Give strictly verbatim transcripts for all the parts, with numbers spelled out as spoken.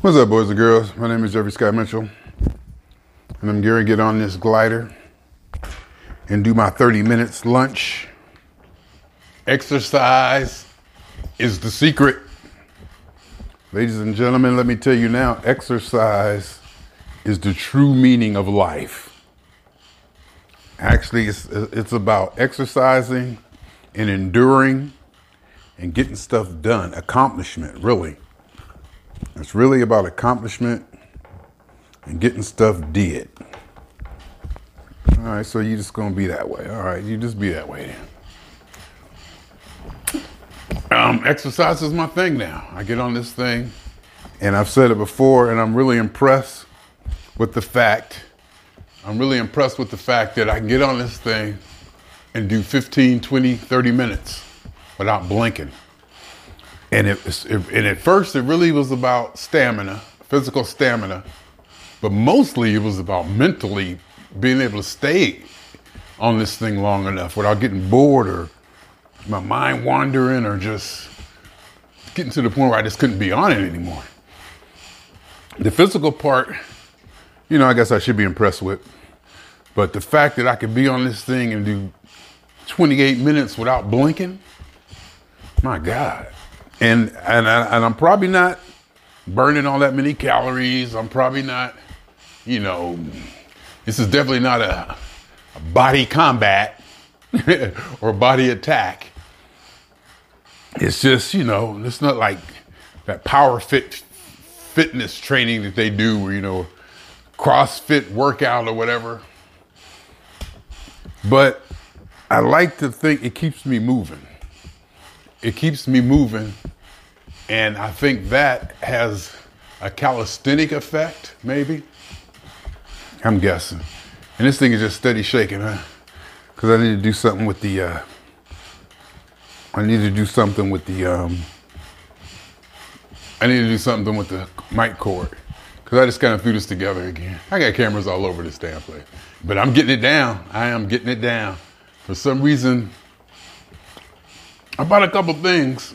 What's up, boys and girls? My name is Jeffrey Scott Mitchell, and I'm going to get on this glider and do my thirty minutes lunch. Exercise is the secret. Ladies and gentlemen, let me tell you now, exercise is the true meaning of life. Actually, it's, it's about exercising and enduring and getting stuff done. Accomplishment, really. It's really about accomplishment and getting stuff did. All right, so you're just going to be that way. All right, you just be that way then. Um, exercise is my thing now. I get on this thing, and I've said it before, and I'm really impressed with the fact, I'm really impressed with the fact that I can get on this thing and do fifteen, twenty, thirty minutes without blinking. And it, it, and at first, it really was about stamina, physical stamina, but mostly it was about mentally being able to stay on this thing long enough without getting bored or my mind wandering or just getting to the point where I just couldn't be on it anymore. The physical part, you know, I guess I should be impressed with, but the fact that I could be on this thing and do twenty-eight minutes without blinking, my God. And and, I, and I'm probably not burning all that many calories. I'm probably not, you know, this is definitely not a, a body combat or body attack. It's just, you know, it's not like that power fit fitness training that they do, or, you know, CrossFit workout or whatever. But I like to think it keeps me moving. It keeps me moving, and I think that has a calisthenic effect, maybe. I'm guessing. And this thing is just steady shaking, huh? Because I need to do something with the, uh, I need to do something with the, um, I need to do something with the mic cord. Because I just kind of threw this together again. I got cameras all over this damn place. But I'm getting it down. I am getting it down. For some reason, I bought a couple things,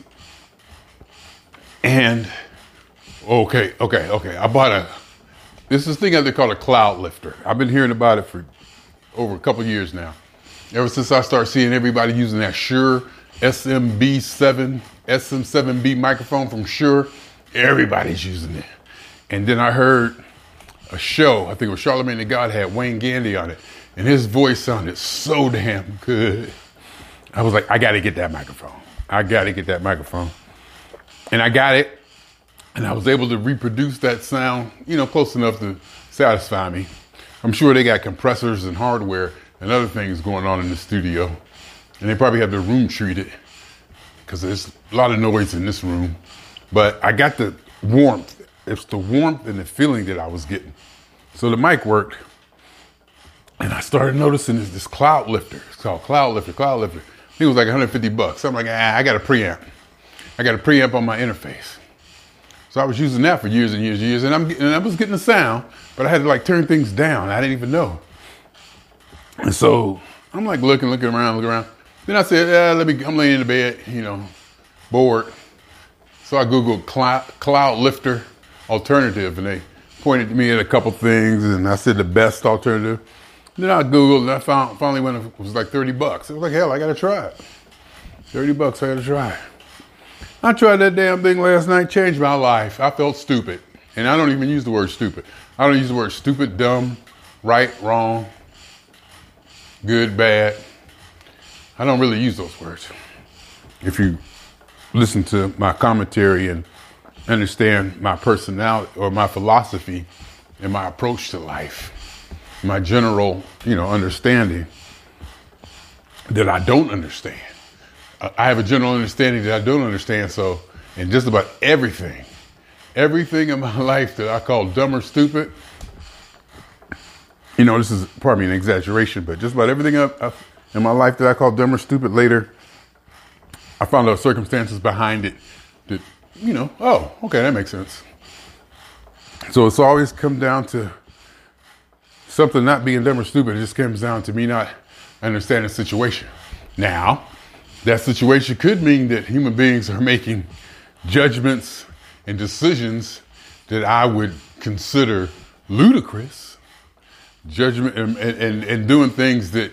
and okay, okay, okay. I bought a, this is a thing they call a cloud lifter. I've been hearing about it for over a couple years now. Ever since I started seeing everybody using that Shure S M B seven, S M seven B microphone from Shure, everybody's using it. And then I heard a show, I think it was Charlamagne the God, had Wayne Gandy on it, and his voice sounded so damn good. I was like, I got to get that microphone. I got to get that microphone. And I got it. And I was able to reproduce that sound, you know, close enough to satisfy me. I'm sure they got compressors and hardware and other things going on in the studio. And they probably have their room treated because there's a lot of noise in this room. But I got the warmth. It's the warmth and the feeling that I was getting. So the mic worked. And I started noticing this, this cloud lifter. It's called Cloud Lifter, Cloud Lifter. I think it was like one hundred fifty bucks. I'm like, ah, I got a preamp. I got a preamp on my interface. So I was using that for years and years and years, and, I'm, and I was getting the sound, but I had to like turn things down. I didn't even know. And so I'm like looking, looking around, looking around. Then I said, yeah, let me, I'm laying in the bed, you know, bored. So I Googled cloud, cloud lifter alternative, and they pointed me at a couple things, and I said the best alternative. Then I Googled, and I found, finally went, it was like thirty bucks. It was like, hell, I got to try it. thirty bucks, I got to try it. I tried that damn thing last night, changed my life. I felt stupid. And I don't even use the word stupid. I don't use the word stupid, dumb, right, wrong, good, bad. I don't really use those words. If you listen to my commentary and understand my personality or my philosophy and my approach to life, my general, you know, understanding that I don't understand. I have a general understanding that I don't understand. So, in just about everything, everything in my life that I call dumb or stupid, you know, this is probably an exaggeration, but just about everything in my life that I call dumb or stupid, later, I found out circumstances behind it that, you know, oh, okay, that makes sense. So it's always come down to something not being dumb or stupid. It just comes down to me not understanding the situation. Now, that situation could mean that human beings are making judgments and decisions that I would consider ludicrous, judgment and, and, and doing things that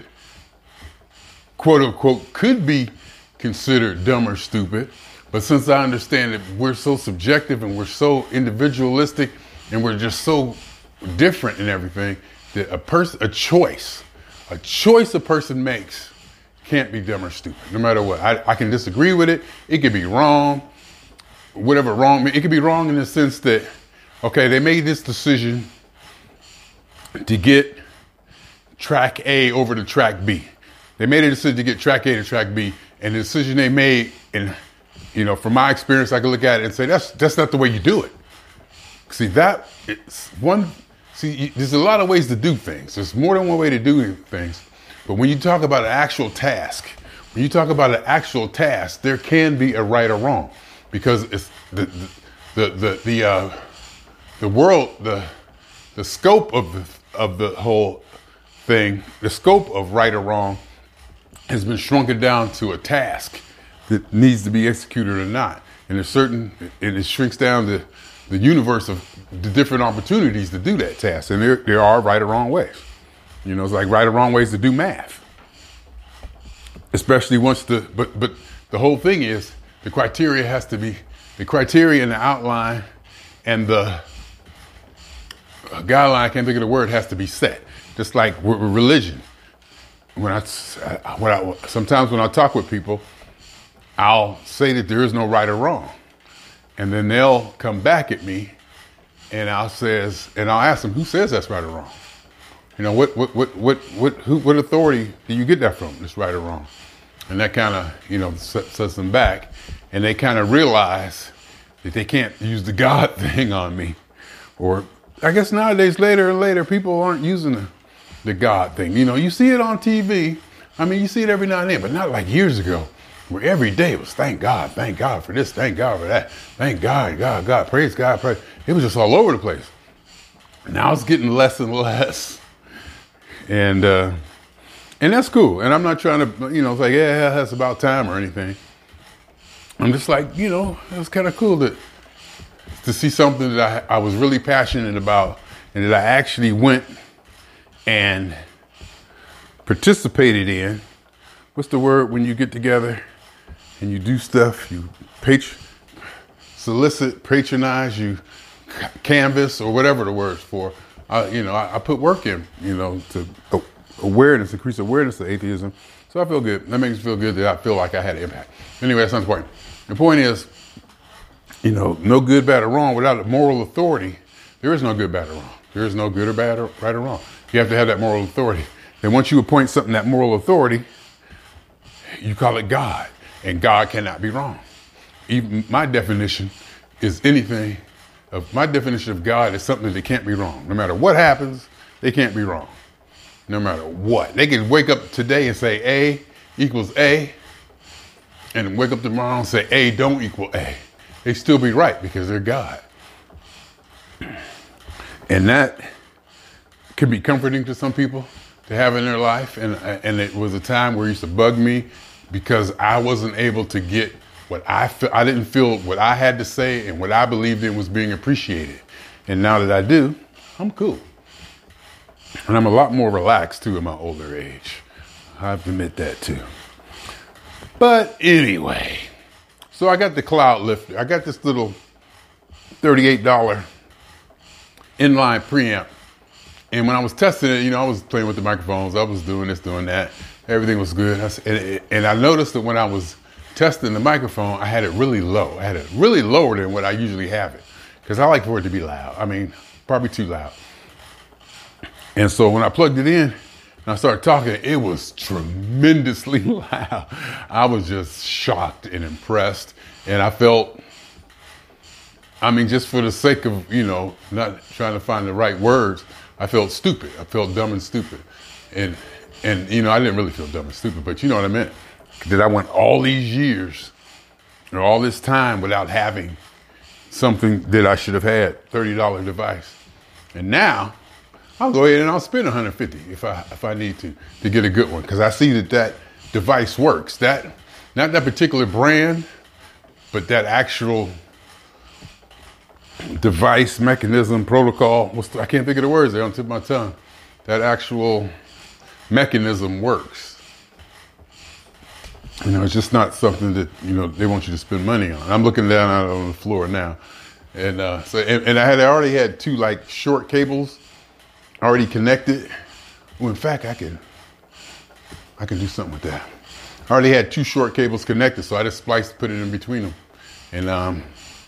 quote unquote could be considered dumb or stupid. But since I understand that we're so subjective and we're so individualistic and we're just so different in everything, that a person, a choice, a choice a person makes can't be dumb or stupid, no matter what. I, I can disagree with it. It could be wrong, whatever wrong. It could be wrong in the sense that, okay, they made this decision to get track A over to track B. They made a decision to get track A to track B, and the decision they made, and you know, from my experience, I can look at it and say that's that's not the way you do it. See that it's one. See, there's a lot of ways to do things. There's more than one way to do things. But when you talk about an actual task, when you talk about an actual task, there can be a right or wrong, because it's the the the the the, uh, the world the the scope of the of the whole thing, the scope of right or wrong has been shrunken down to a task that needs to be executed or not. And there's certain, and it shrinks down to the universe of the different opportunities to do that task. And there, there are right or wrong ways. You know, it's like right or wrong ways to do math. Especially once the, but, but the whole thing is the criteria has to be, the criteria and the outline and the uh, guideline, I can't think of the word, has to be set. Just like with religion. When I, when I, sometimes when I talk with people, I'll say that there is no right or wrong. And then they'll come back at me and I'll says, and I'll ask them, who says that's right or wrong? You know, what, what, what, what, what, who, what authority do you get that from? That's right or wrong? And that kind of, you know, sets them back, and they kind of realize that they can't use the God thing on me. Or I guess nowadays, later and later, people aren't using the, the God thing. You know, you see it on T V. I mean, you see it every now and then, but not like years ago, where every day was thank God, thank God for this, thank God for that, thank God, God, God, praise God, praise. It was just all over the place. Now it's getting less and less. And uh, and that's cool. And I'm not trying to, you know, it's like, yeah, that's about time or anything. I'm just like, you know, it was kind of cool to, to see something that I, I was really passionate about and that I actually went and participated in. What's the word when you get together and you do stuff, you patr- solicit, patronize, you canvas, or whatever the word's for. I, you know, I, I put work in, you know, to uh, awareness, increase awareness of atheism. So I feel good. That makes me feel good that I feel like I had an impact. Anyway, that's not the point. The point is, you know, no good, bad, or wrong without a moral authority. There is no good, bad, or wrong. There is no good or bad or right or wrong. You have to have that moral authority. Then once you appoint something that moral authority, you call it God, and God cannot be wrong. Even my definition is anything of my definition of God is something that can't be wrong. No matter what happens, they can't be wrong. No matter what. They can wake up today and say A equals A, and wake up tomorrow and say A don't equal A. They still be right because they're God. And that can be comforting to some people to have in their life. And, and it was a time where it used to bug me because I wasn't able to get what I feel. I didn't feel what I had to say and what I believed in was being appreciated. And now that I do, I'm cool. And I'm a lot more relaxed too in my older age. I have to admit that too. But anyway, so I got the Cloud Lifter. I got this little thirty-eight dollars inline preamp. And when I was testing it, you know, I was playing with the microphones. I was doing this, doing that. Everything was good. And, and I noticed that when I was testing the microphone, I had it really low. I had it really lower than what I usually have it. Because I like for it to be loud. I mean, probably too loud. And so when I plugged it in and I started talking, it was tremendously loud. I was just shocked and impressed. And I felt, I mean, just for the sake of, you know, not trying to find the right words, I felt stupid. I felt dumb and stupid. And, and you know, I didn't really feel dumb and stupid, but you know what I meant. That I went all these years or all this time without having something that I should have had, thirty dollars device. And now I'll go ahead and I'll spend one hundred fifty dollars if I if I need to, to get a good one. Because I see that that device works. That, not that particular brand, but that actual device, mechanism, protocol. What's the, I can't think of the words. They're on the tip of my tongue. That actual mechanism works. You know, it's just not something that, you know, they want you to spend money on. I'm looking down out on the floor now. And uh, so, and, and I had I already had two like short cables already connected. Well, in fact, I can, I can do something with that. I already had two short cables connected, so I just spliced, put it in between them. And um,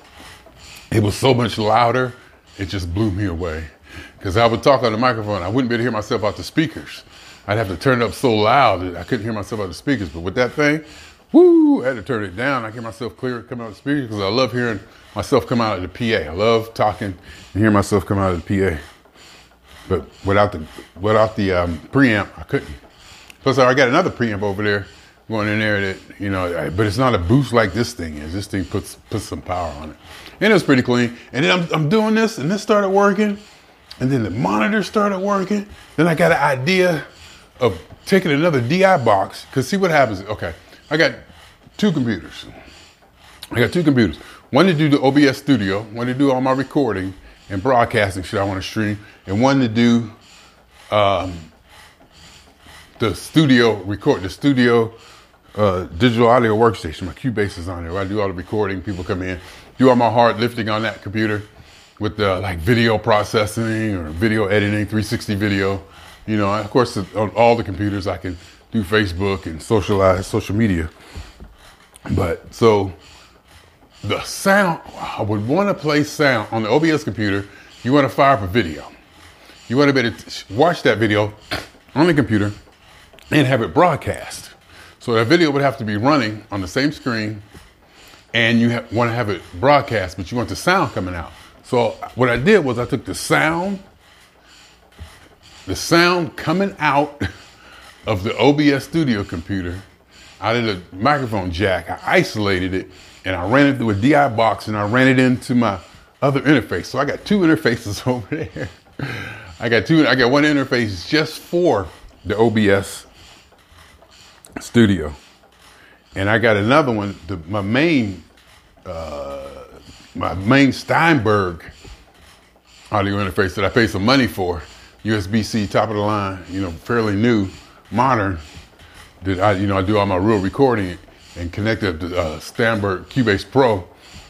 it was so much louder, it just blew me away. Because I would talk on the microphone, I wouldn't be able to hear myself out the speakers. I'd have to turn it up so loud that I couldn't hear myself out the speakers. But with that thing, woo, I had to turn it down. I could hear myself clear coming out of the speakers because I love hearing myself come out of the P A. I love talking and hearing myself come out of the P A. But without the without the um, preamp, I couldn't. Plus, I got another preamp over there going in there that, you know, but it's not a boost like this thing is. This thing puts puts some power on it. And it was pretty clean. And then I'm, I'm doing this, and this started working. And then the monitor started working. Then I got an idea of taking another D I box. Because see what happens. Okay, I got two computers. I got two computers. One to do the O B S Studio. One to do all my recording and broadcasting shit I want to stream. And one to do um, the studio record, the studio uh, digital audio workstation. My Cubase is on there. I do all the recording. People come in. Do all my hard lifting on that computer with the like video processing or video editing, three sixty video. You know, of course, on all the computers I can do Facebook and socialize, social media. But so the sound, I would want to play sound on the O B S computer. You want to fire up a video. You want to be able to watch that video on the computer and have it broadcast. So that video would have to be running on the same screen, and you ha- want to have it broadcast, but you want the sound coming out. So what I did was I took the sound, the sound coming out of the O B S Studio computer, out of the microphone jack, I isolated it, and I ran it through a D I box, and I ran it into my other interface. So I got two interfaces over there. I got two, I got one interface just for the O B S Studio. And I got another one, the, my main, uh, my main Steinberg audio interface that I paid some money for, U S B C, top of the line, you know, fairly new, modern, that I, you know, I do all my real recording and connect it to uh, Steinberg Cubase Pro.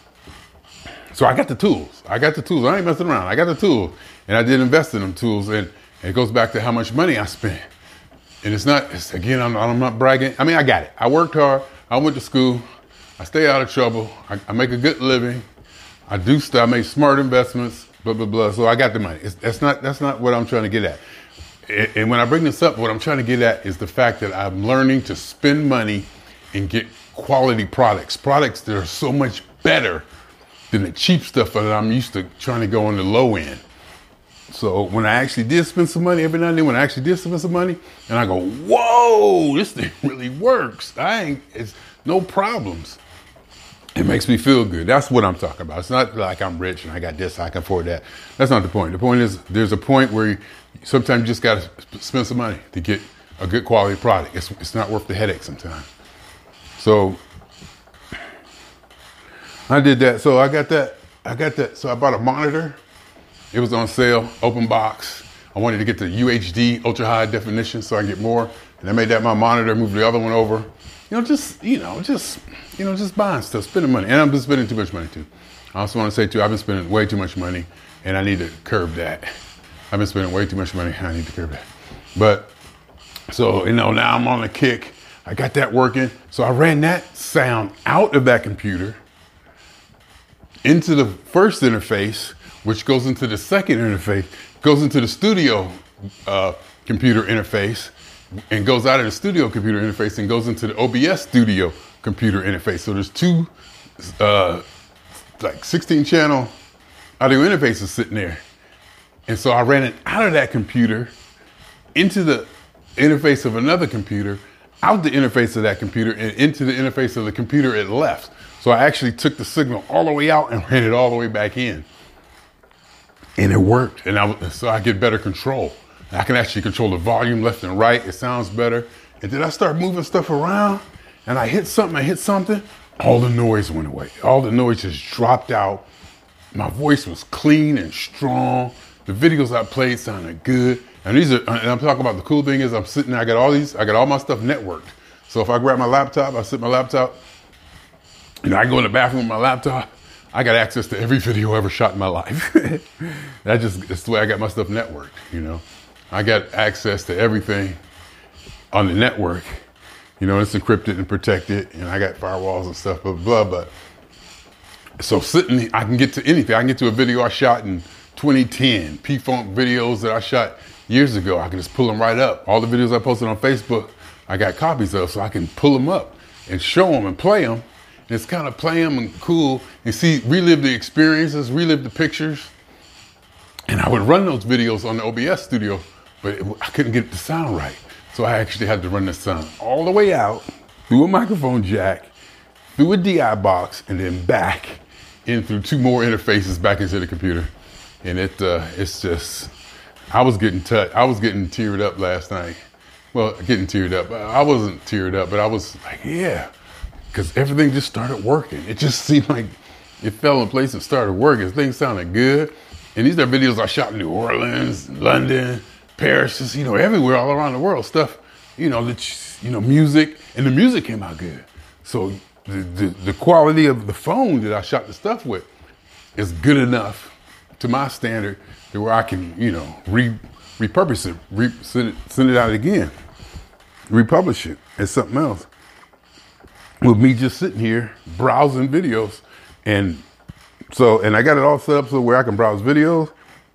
So I got the tools. I got the tools. I ain't messing around. I got the tools. And I did invest in them tools. And, and it goes back to how much money I spent. And it's not, it's, again, I'm, I'm not bragging. I mean, I got it. I worked hard. I went to school. I stay out of trouble. I, I make a good living. I do stuff. I make smart investments, blah, blah, blah. So I got the money. It's, that's not, that's not what I'm trying to get at. And, and when I bring this up, what I'm trying to get at is the fact that I'm learning to spend money and get quality products. Products that are so much better than the cheap stuff that I'm used to trying to go on the low end. So when I actually did spend some money every now and then, when I actually did spend some money, and I go, whoa, this thing really works. I ain't, it's no problems. It makes me feel good. That's what I'm talking about. It's not like I'm rich and I got this, I can afford that. That's not the point. The point is there's a point where you, sometimes you just got to spend some money to get a good quality product. It's, it's not worth the headache sometimes. So I did that. So I got that. I got that. So I bought a monitor. It was on sale, open box. I wanted to get the U H D, ultra high definition, so I can get more. And I made that my monitor, moved the other one over. You know, just, you know, just, you know, just buying stuff, spending money. And I'm just spending too much money too. I also want to say too, I've been spending way too much money and I need to curb that. I've been spending way too much money. I need to curb that. But so, you know, now I'm on a kick. I got that working. So I ran that sound out of that computer into the first interface, which goes into the second interface, goes into the studio uh, computer interface, and goes out of the studio computer interface and goes into the O B S Studio computer interface. So there's two uh, like sixteen channel audio interfaces sitting there. And so I ran it out of that computer into the interface of another computer, out the interface of that computer, and into the interface of the computer it left. So I actually took the signal all the way out and ran it all the way back in. And it worked. And I, so I get better control. I can actually control the volume left and right. It sounds better. And then I start moving stuff around and I hit something, I hit something, all the noise went away. All the noise just dropped out my voice was clean and strong. The videos I played sounded good. And these are, and I'm talking about the cool thing is I'm sitting, I got all these, I got all my stuff networked. So if I grab my laptop, I sit my laptop, you know, I go in the bathroom with my laptop, I got access to every video ever shot in my life. That just, it's the way I got my stuff networked, you know. I got access to everything on the network. You know, it's encrypted and protected, and I got firewalls and stuff, blah, blah, blah. But so sitting, I can get to anything. I can get to a video I shot in twenty ten, P-Funk videos that I shot years ago. I can just pull them right up. All the videos I posted on Facebook, I got copies of, so I can pull them up and show them and play them. And it's kind of play them and cool and see, relive the experiences, relive the pictures. And I would run those videos on the O B S studio, but it, I couldn't get the sound right. So I actually had to run the sound all the way out, through a microphone jack, through a D I box, and then back in through two more interfaces back into the computer. And it, uh, it's just, I was getting touched. I was getting teared up last night. Well, getting teared up. I wasn't teared up, but I was like, yeah, because everything just started working. It just seemed like it fell in place and started working. Things sounded good. And these are videos I shot in New Orleans, London, Paris, just, you know, everywhere, all around the world. Stuff, you know, that, you know, music, and the music came out good. So the, the, the quality of the phone that I shot the stuff with is good enough to my standard to where I can, you know, re, repurpose it, re, send it, send it out again, republish it as something else. With me just sitting here browsing videos, and so, and I got it all set up so where I can browse videos.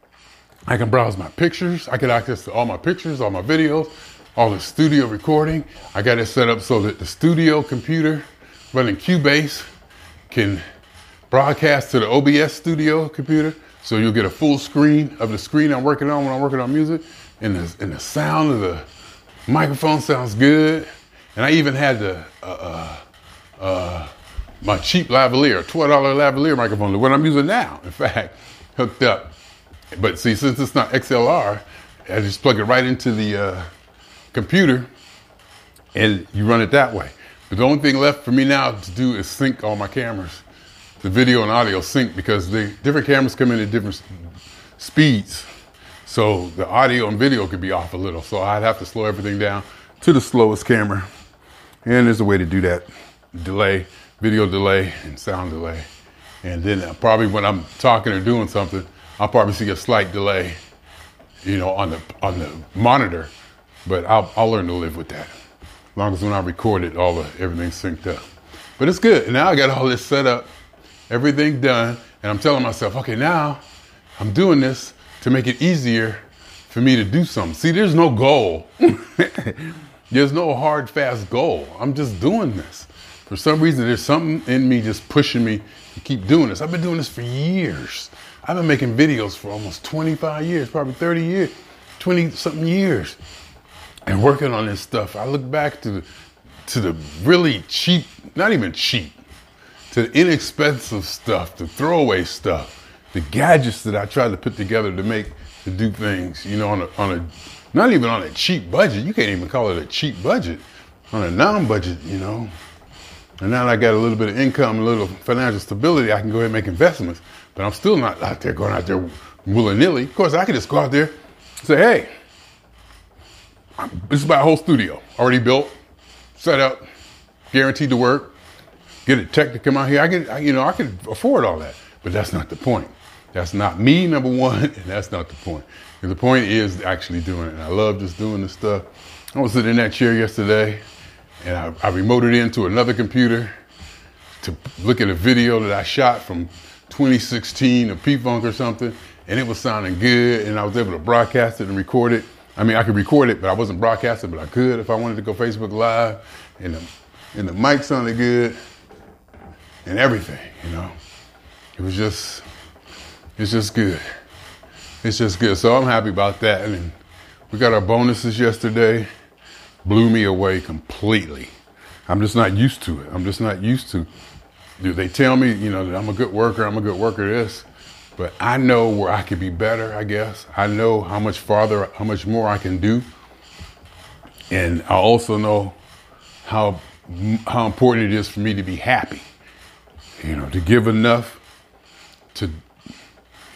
I can browse my pictures. I get access to all my pictures, all my videos, all the studio recording. I got it set up so that the studio computer running Cubase can broadcast to the O B S studio computer. So you'll get a full screen of the screen I'm working on when I'm working on music. And the, and the sound of the microphone sounds good. And I even had the, uh, uh, uh, my cheap lavalier, twelve dollar lavalier microphone, the one I'm using now, in fact, hooked up. But see, since it's not X L R, I just plug it right into the uh, computer and you run it that way. But the only thing left for me now to do is sync all my cameras. The video and audio sync because the different cameras come in at different speeds. So the audio and video could be off a little. So I'd have to slow everything down to the slowest camera. And there's a way to do that. Delay, video delay, and sound delay. And then uh, probably when I'm talking or doing something, I'll probably see a slight delay, you know, on the on the monitor, but I'll I'll learn to live with that. As long as when I record it, all the everything's synced up. But it's good. And now I got all this set up, everything done, and I'm telling myself, okay, now I'm doing this to make it easier for me to do something. See, there's no goal. There's no hard, fast goal. I'm just doing this. For some reason, there's something in me just pushing me to keep doing this. I've been doing this for years. I've been making videos for almost twenty-five years, probably thirty years, twenty something years, and working on this stuff. I look back to the, to the really cheap, not even cheap, to the inexpensive stuff, the throwaway stuff, the gadgets that I tried to put together to make, to do things, you know, on a, on a, not even on a cheap budget. You can't even call it a cheap budget, on a non-budget, you know. And now that I got a little bit of income, a little financial stability, I can go ahead and make investments. But I'm still not out there going out there willy-nilly. Of course, I could just go out there and say, hey, this is my whole studio. Already built, set up, guaranteed to work. Get a tech to come out here. I could, I, you know, I could afford all that. But that's not the point. That's not me, number one, and that's not the point. And the point is actually doing it. And I love just doing this stuff. I was sitting in that chair yesterday, and I, I remoted into another computer to look at a video that I shot from twenty sixteen of P-Funk or something, and it was sounding good, and I was able to broadcast it and record it. I mean, I could record it, but I wasn't broadcasting, but I could if I wanted to go Facebook Live, and the, and the mic sounded good, and everything, you know. It was just, it's just good. It's just good, so I'm happy about that. I mean, we got our bonuses yesterday, blew me away completely. I'm just not used to it. I'm just not used to They tell me, you know, that I'm a good worker, I'm a good worker at this, but I know where I could be better, I guess. I know how much farther, how much more I can do. And I also know how how important it is for me to be happy, you know, to give enough to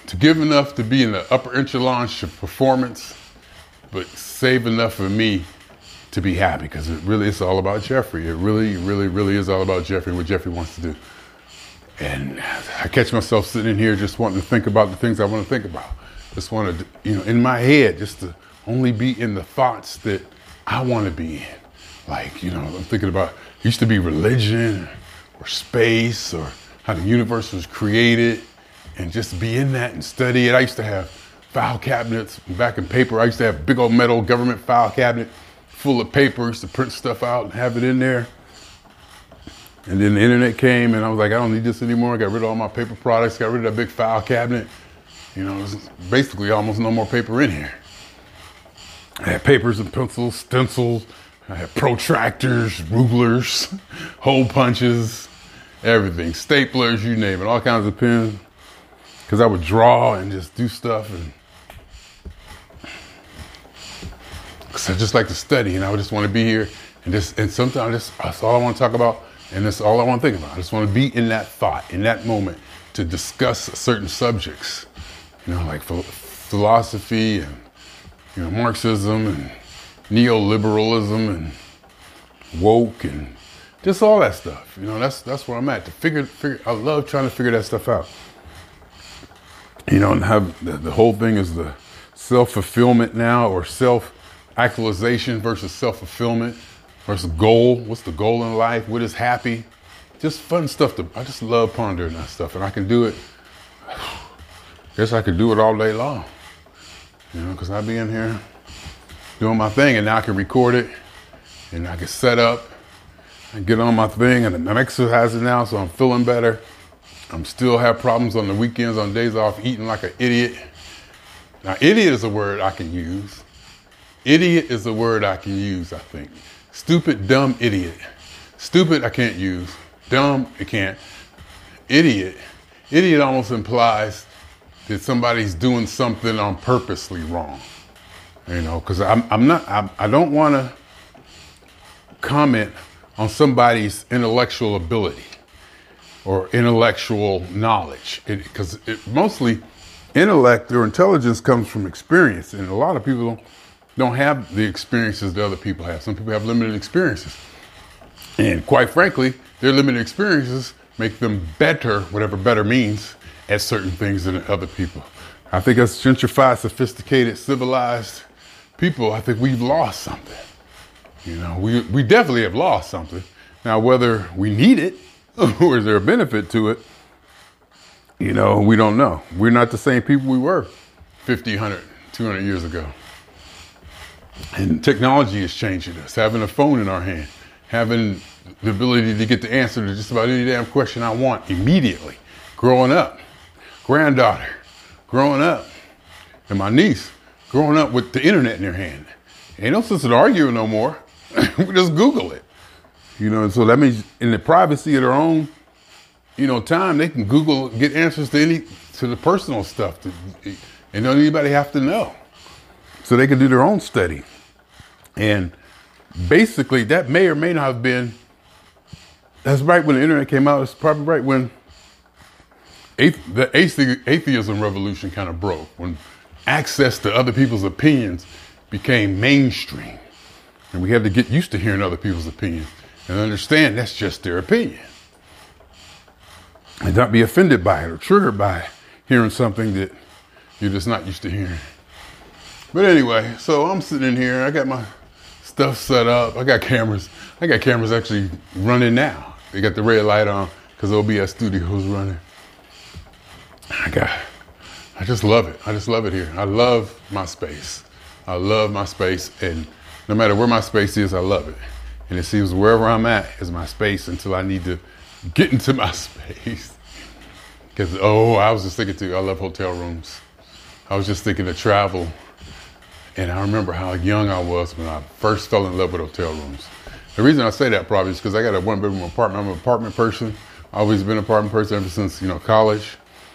to give enough to be in the upper echelons of performance, but save enough for me to be happy, because it really is all about Jeffrey. It really, really, really is all about Jeffrey and what Jeffrey wants to do. And I catch myself sitting in here just wanting to think about the things I want to think about. Just want to, you know, in my head, just to only be in the thoughts that I want to be in. Like, you know, I'm thinking about, used to be religion or space or how the universe was created, and just be in that and study it. I used to have file cabinets back in paper. I used to have big old metal government file cabinet full of paper. I used to print stuff out and have it in there. And then the internet came and I was like, I don't need this anymore. I got rid of all my paper products, got rid of that big file cabinet. You know, there's basically almost no more paper in here. I had papers and pencils, stencils, I had protractors, rulers, hole punches, everything, staplers, you name it, all kinds of pens. Because I would draw and just do stuff, and because I just like to study, and I would just want to be here, and just and sometimes just, that's all I want to talk about, and that's all I want to think about. I just want to be in that thought, in that moment, to discuss certain subjects, you know, like ph- philosophy and, you know, Marxism and neoliberalism and woke and just all that stuff. You know, that's that's where I'm at. To figure, figure, I love trying to figure that stuff out. You know, and have the, the whole thing is the self-fulfillment now, or self-actualization versus self-fulfillment versus goal. What's the goal in life? What is happy? Just fun stuff. To, I just love pondering that stuff, and I can do it. I guess I could do it all day long. You know, because I be in here doing my thing, and now I can record it, and I can set up and get on my thing, and I'm exercising now, so I'm feeling better. I'm still have problems on the weekends, on days off, eating like an idiot. Now, idiot is a word I can use. Idiot is a word I can use, I think. Stupid, dumb, idiot. Stupid, I can't use. Dumb, I can't. Idiot. Idiot almost implies that somebody's doing something on purposely wrong. You know, because I'm, I'm not, I, I don't want to comment on somebody's intellectual ability or intellectual knowledge, because it, it, mostly intellect or intelligence comes from experience, and a lot of people don't, don't have the experiences that other people have. Some people have limited experiences, and quite frankly, their limited experiences make them better, whatever better means, at certain things than other people. I think as gentrified, sophisticated, civilized people, I think we've lost something. You know, we we definitely have lost something. Now, whether we need it or is there a benefit to it, you know, we don't know. We're not the same people we were fifty, one hundred, two hundred years ago. And technology is changing us. Having a phone in our hand, having the ability to get the answer to just about any damn question I want immediately. Growing up, granddaughter, growing up, and my niece growing up with the internet in their hand. Ain't no sense in arguing no more. We just Google it. You know, so that means in the privacy of their own, you know, time, they can Google, get answers to any, to the personal stuff, to, and don't anybody have to know. So they can do their own study. And basically that may or may not have been, that's right when the internet came out, it's probably right when athe- the athe- atheism revolution kind of broke, when access to other people's opinions became mainstream. And we had to get used to hearing other people's opinions and understand that's just their opinion. And not be offended by it or triggered by hearing something that you're just not used to hearing. But anyway, so I'm sitting in here, I got my stuff set up, I got cameras. I got cameras actually running now. They got the red light on because O B S Studios running. I got, I just love it. I just love it here. I love my space. I love my space, and no matter where my space is, I love it. And it seems wherever I'm at is my space until I need to get into my space. Because, oh, I was just thinking too, I love hotel rooms. I was just thinking of travel. And I remember how young I was when I first fell in love with hotel rooms. The reason I say that probably is because I got a one bedroom apartment. I'm an apartment person. I've always been an apartment person ever since, you know, college.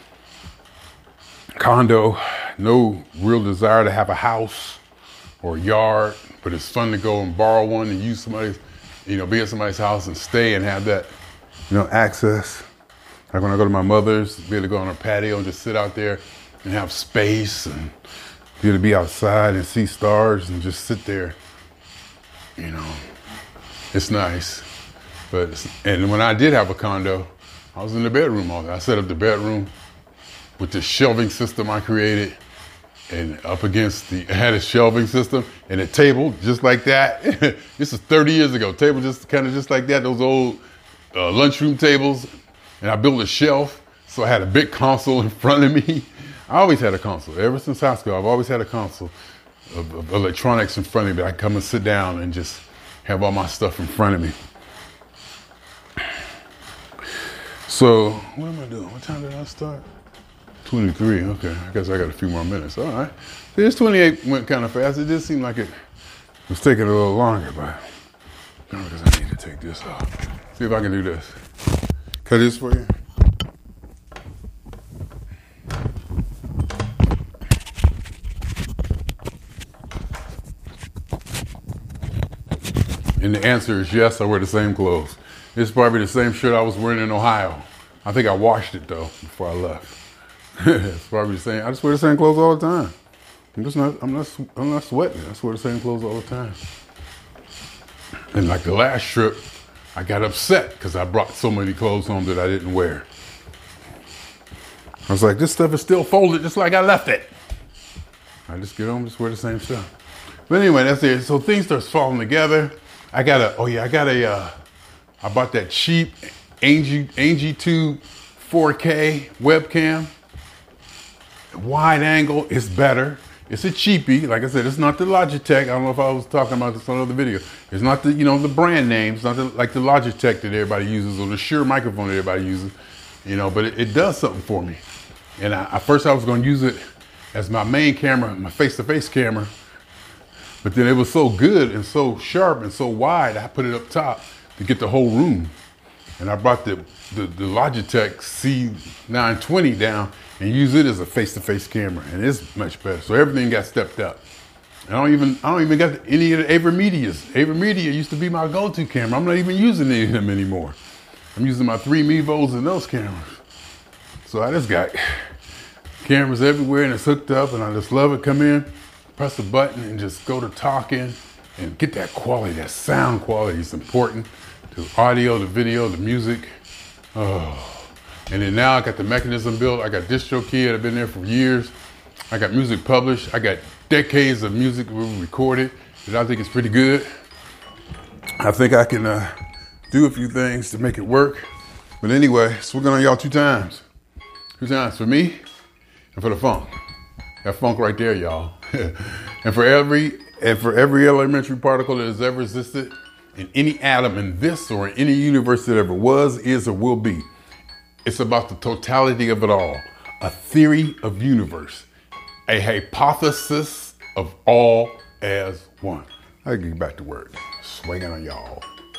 Condo, no real desire to have a house or a yard, but it's fun to go and borrow one and use somebody's, you know, be at somebody's house and stay and have that, you know, access. Like when I go to my mother's, be able to go on her patio and just sit out there and have space and be able to be outside and see stars and just sit there. You know, it's nice. But, it's, and when I did have a condo, I was in the bedroom all day. I set up the bedroom with the shelving system I created, and up against the, I had a shelving system and a table just like that. This is thirty years ago. Table just kind of just like that, those old uh, lunchroom tables. And I built a shelf, so I had a big console in front of me. I always had a console. Ever since high school, I've always had a console of, of electronics in front of me. I come and sit down and just have all my stuff in front of me. So, what am I doing? What time did I start? twenty-three, okay. I guess I got a few more minutes. All right. This twenty-eight went kind of fast. It just seemed like it was taking a little longer, but because I need to take this off. See if I can do this. Cut this for you. And the answer is yes, I wear the same clothes. It's probably the same shirt I was wearing in Ohio. I think I washed it though before I left. It's probably the same. I just wear the same clothes all the time. I'm just not. I'm not. I'm not sweating. I just wear the same clothes all the time. And like the last trip, I got upset because I brought so many clothes home that I didn't wear. I was like, this stuff is still folded just like I left it. I just get home, just wear the same stuff. But anyway, that's it. So things start falling together. I got a. Oh yeah, I got a. Uh, I bought that cheap Angie Angie two four K webcam. Wide angle is better. It's a cheapie. Like I said, it's not the Logitech. I don't know if I was talking about this on another video. It's not the, you know, the brand names, not the, like the Logitech that everybody uses or the Shure microphone that everybody uses, you know, but it, it does something for me. And I, at first I was going to use it as my main camera, my face-to-face camera, but then it was so good and so sharp and so wide, I put it up top to get the whole room. And I brought the, the, the Logitech C nine twenty down and use it as a face-to-face camera, and it's much better. So everything got stepped up. I don't even I don't even got any of the AverMedias. AverMedia used to be my go-to camera. I'm not even using any of them anymore. I'm using my three Mevos and those cameras. So I just got cameras everywhere, and it's hooked up, and I just love it. Come in, press a button, and just go to talking, and get that quality. That sound quality is important. The audio, the video, the music. Oh. And then now I got the mechanism built. I got DistroKid. I've been there for years. I got music published. I got decades of music we recorded that I think is pretty good. I think I can uh, do a few things to make it work. But anyway, swinging on y'all two times. Two times for me and for the funk. That funk right there, y'all. and for every and for every elementary particle that has ever existed in any atom in this or in any universe that ever was, is, or will be. It's about the totality of it all. A theory of universe. A hypothesis of all as one. I get back to work. Swinging on y'all.